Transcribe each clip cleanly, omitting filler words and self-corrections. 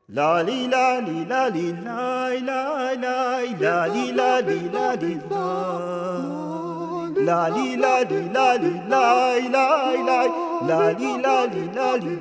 لالی لالی لالی لای لای لای لالی لالی لالی لالی لالی لالی لای لای لای لالی لالی لالی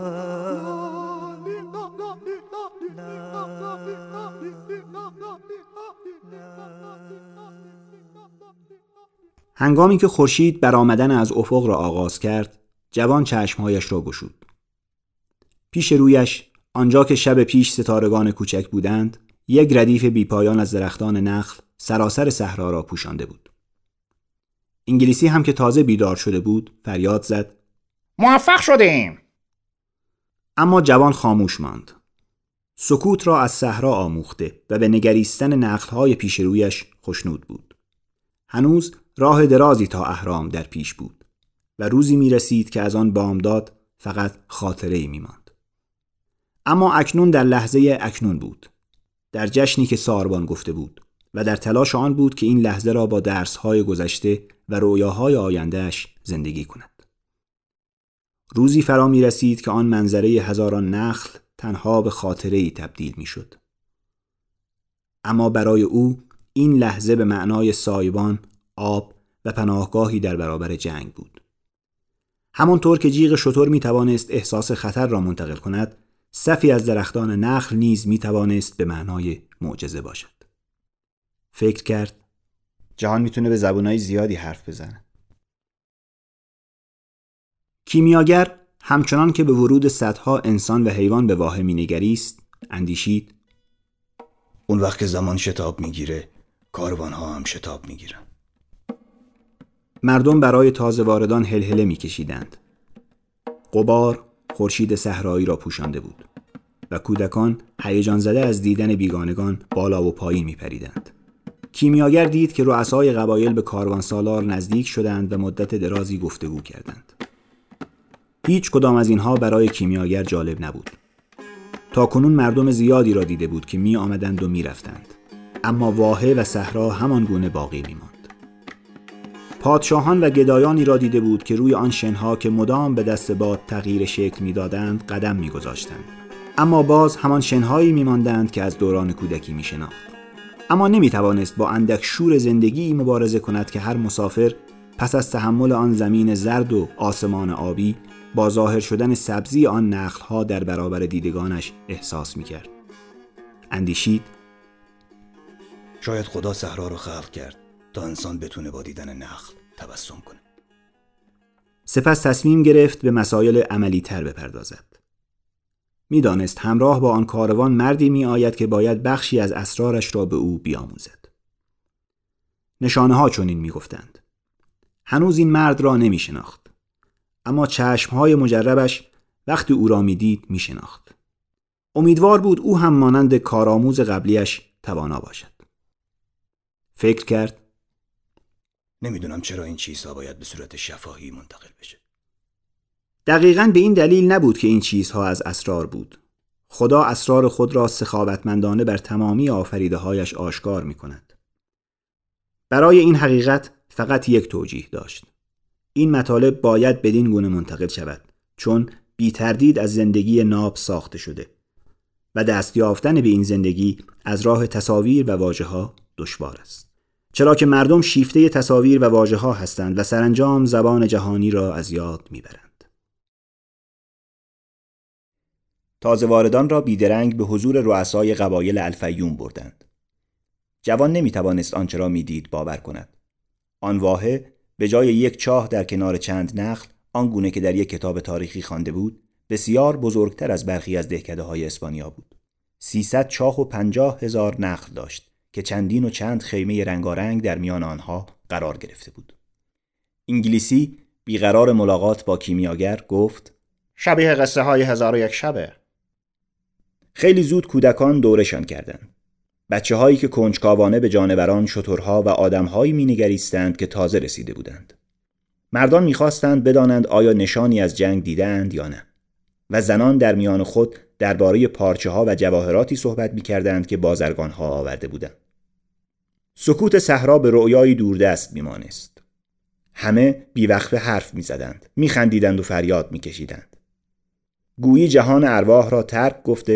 هنگامی که خورشید برآمدن از افق را آغاز کرد، جوان چشمهایش را گشود. پیش رویش، آنجا که شب پیش ستارگان کوچک بودند، یک ردیف بیپایان از درختان نخل سراسر صحرا را پوشانده بود. انگلیسی هم که تازه بیدار شده بود، فریاد زد: موفق شدیم! اما جوان خاموش ماند. سکوت را از صحرا آموخته و به نگریستن نخل‌های پیش رویش خوشنود بود. هنوز راه درازی تا اهرام در پیش بود و روزی می رسید که از آن بامداد فقط خاطره‌ای می ماند. اما اکنون در لحظه اکنون بود، در جشنی که ساربان گفته بود و در تلاش آن بود که این لحظه را با درس‌های گذشته و رویاهای آینده‌اش زندگی کند. روزی فرا می رسید که آن منظره هزاران نخل تنها به خاطره‌ای تبدیل می شد. اما برای او این لحظه به معنای سایبان، آب و پناهگاهی در برابر جنگ بود. همانطور که جیغ شتر می توانست احساس خطر را منتقل کند، صفی از درختان نخل نیز می توانست به معنای معجزه باشد. فکر کرد جهان میتونه به زبانهای زیادی حرف بزنه. کیمیاگر همچنان که به ورود صدها انسان و حیوان به واحه مینگریست، اندیشید: اون وقت که زمان شتاب میگیره، کاروانها هم شتاب میگیرن. مردم برای تازه واردان هلهله میکشیدند. غبار خورشید صحرایی را پوشانده بود و کودکان هیجان زده از دیدن بیگانگان بالا و پایین میپریدند. کیمیاگر دید که رؤسای قبایل به کاروانسالار نزدیک شدند و مدت درازی گفتگو کردند. هیچ کدام از اینها برای کیمیاگر جالب نبود. تا کنون مردم زیادی را دیده بود که می آمدند و می رفتند، اما واحه و صحرا همان گونه باقی می ماند. پادشاهان و گدایانی را دیده بود که روی آن شنها که مدام به دست باد تغییر شکل می دادند قدم می گذاشتند، اما باز همان شنهایی می ماندند که از دوران کودکی می شناخت. اما نمی توانست با اندک شور زندگی مبارزه کند که هر مسافر پس از تحمل آن زمین زرد و آسمان آبی با ظاهر شدن سبزی آن نخل‌ها در برابر دیدگانش احساس می‌کرد. اندیشید: شاید خدا صحرا رو خلق کرد تا انسان بتونه با دیدن نخل تبسم کنه. سپس تصمیم گرفت به مسائل عملی‌تر بپردازد. می‌دانست همراه با آن کاروان مردی می‌آید که باید بخشی از اسرارش را به او بیاموزد. نشانه‌ها چنین می‌گفتند. هنوز این مرد را نمی‌شناخت، اما چشمهای مجربش وقتی او را می‌دید می‌شناخت. امیدوار بود او هم مانند کارآموز قبلیش توانا باشد. فکر کرد: نمیدونم چرا این چیزها باید به صورت شفاهی منتقل بشه. دقیقاً به این دلیل نبود که این چیزها از اسرار بود. خدا اسرار خود را سخاوتمندانه بر تمامی آفریده‌هایش آشکار می‌کند. برای این حقیقت فقط یک توجیه داشت: این مطالب باید بدین گونه منتقل شود، چون بی تردید از زندگی ناب ساخته شده و دست یافتن به این زندگی از راه تصاویر و واژه‌ها دشوار است، چرا که مردم شیفته تصاویر و واژه‌ها هستند و سرانجام زبان جهانی را از یاد میبرند. تازه واردان را بیدرنگ به حضور رؤسای قبایل الفیوم بردند. جوان نمیتوانست آنچه را میدید باور کند. آن واحه به جای یک چاه در کنار چند نخل، آنگونه که در یک کتاب تاریخی خوانده بود، بسیار بزرگتر از برخی از دهکده‌های اسپانیا بود. 300 چاه و 50,000 نخل داشت که چندین و چند خیمه رنگارنگ در میان آنها قرار گرفته بود. انگلیسی بیقرار ملاقات با کیمیاگر گفت: شبیه قصه های 1001 شبه. خیلی زود کودکان دورشان کردند. بچه‌هایی که کنجکاوانه به جانوران، شترها و آدم‌هایی می‌نگریستند که تازه رسیده بودند. مردان می‌خواستند بدانند آیا نشانی از جنگ دیدند یا نه، و زنان در میان خود درباره پارچه‌ها و جواهراتی صحبت می‌کردند که بازرگان‌ها آورده بودند. سکوت صحرا به رؤیایی دوردست می‌مانست. همه بی‌وقفه حرف می‌زدند، می‌خندیدند و فریاد می‌کشیدند. گویی جهان ارواح را ترک گفته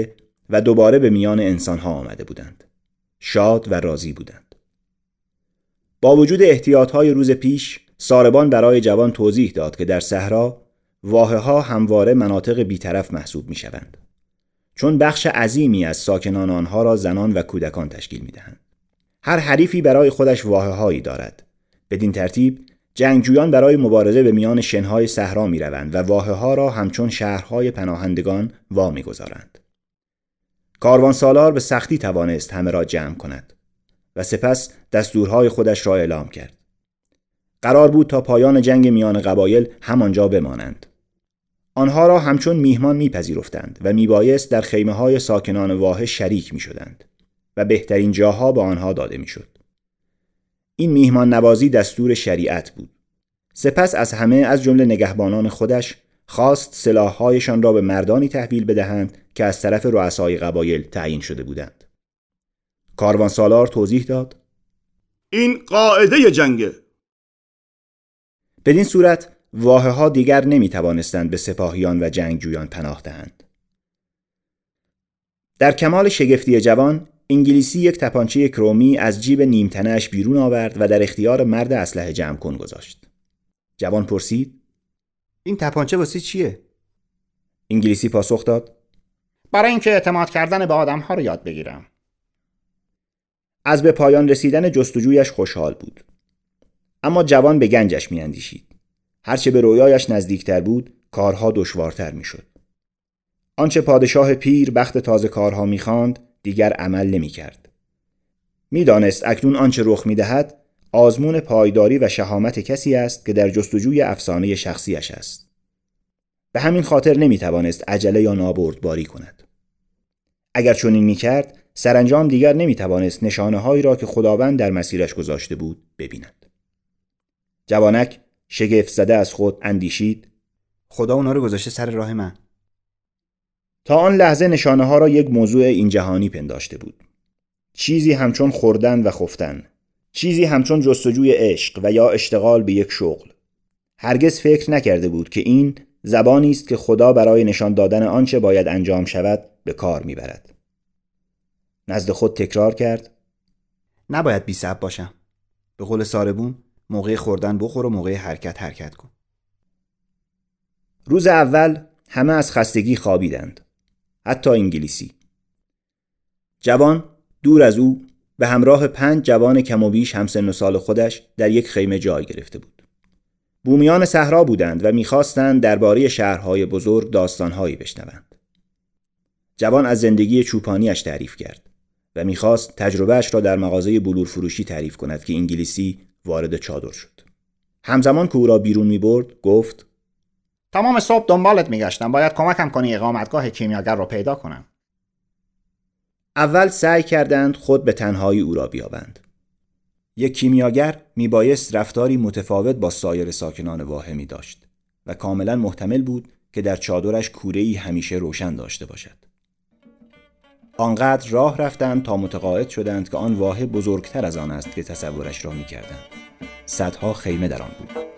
و دوباره به میان انسانها آمده بودند. شاد و راضی بودند. با وجود احتیاطهای روز پیش، ساربان برای جوان توضیح داد که در صحرا واحه‌ها همواره مناطق بی‌طرف محسوب می‌شوند، چون بخش عظیمی از ساکنان آنها را زنان و کودکان تشکیل می‌دهند. هر حریفی برای خودش واحه‌هایی دارد. بدین ترتیب جنگجویان برای مبارزه به میان شنهای صحرا می‌روند و واحه‌ها را همچون شهرهای پناهندگان وامی‌گذارند. کاروانسالار به سختی توانست همه را جمع کند و سپس دستورهای خودش را اعلام کرد. قرار بود تا پایان جنگ میان قبایل همانجا بمانند. آنها را همچون میهمان میپذیرفتند و میبایست در خیمه‌های ساکنان واحه شریک میشدند و بهترین جاها به آنها داده میشد. این میهمان نوازی دستور شریعت بود. سپس از همه، از جمله نگهبانان خودش، خواست سلاح‌هایشان را به مردانی تحویل بدهند که از طرف رؤسای قبایل تعیین شده بودند. کاروانسالار توضیح داد: این قاعده جنگه. بدین صورت واحه‌ها دیگر نمی‌توانستند به سپاهیان و جنگجویان پناه دهند. در کمال شگفتی جوان، انگلیسی یک تپانچه کرومی از جیب نیمتنه‌اش بیرون آورد و در اختیار مرد اسلحه جمع کن گذاشت. جوان پرسید: این تپانچه واسه چیه؟ انگلیسی پاسخ داد: برای اینکه اعتماد کردن به آدم‌ها رو یاد بگیرم. از به پایان رسیدن جستجویش خوشحال بود. اما جوان به گنجش می‌اندیشید. هرچه به رویایش نزدیکتر بود، کارها دشوارتر می‌شد. آنچه پادشاه پیر بخت تازه کارها می‌خواند، دیگر عمل نمی‌کرد. می‌دانست اکنون آنچه رخ می‌دهد، آزمون پایداری و شهامت کسی است که در جستجوی افسانه شخصیش است. به همین خاطر نمی‌توانست عجله یا نابردباری کند. اگر چنین می‌کرد، سرانجام دیگر نمی‌توانست نشانه‌هایی را که خداوند در مسیرش گذاشته بود ببیند. جوانک شگفت زده از خود اندیشید: خدا اونا رو گذاشته سر راه من. تا آن لحظه نشانه‌ها را یک موضوع این جهانی پنداشته بود. چیزی همچون خوردن و خفتن، چیزی همچون جستجوی عشق و یا اشتغال به یک شغل. هرگز فکر نکرده بود که این زبانی است که خدا برای نشان دادن آنچه باید انجام شود به کار میبرد. نزد خود تکرار کرد: نباید بی‌صبر باشم. به قول ساربون، موقع خوردن بخور و موقع حرکت کن. روز اول همه از خستگی خوابیدند، حتی انگلیسی. جوان دور از او به همراه 5 جوان کم و بیش همسن و سال خودش در یک خیمه جای گرفته بود. بومیان صحرا بودند و می‌خواستند درباره شهرهای بزرگ داستان‌هایی بشنوند. جوان از زندگی چوپانیش تعریف کرد و می‌خواست تجربهش را در مغازه بلور فروشی تعریف کند که انگلیسی وارد چادر شد. همزمان که او را بیرون می‌برد گفت: تمام صبح دنبالت میگشتم. باید کمکم کنی اقامتگاه کیمیاگر رو پیدا کنم. اول سعی کردند خود به تنهایی او را بیابند. یک کیمیاگر میبایست رفتاری متفاوت با سایر ساکنان واحه می داشت و کاملا محتمل بود که در چادرش کوره‌ای همیشه روشن داشته باشد. آنقدر راه رفتند تا متقاعد شدند که آن واحه بزرگتر از آن است که تصورش را می کردند. صدها خیمه در آن بود.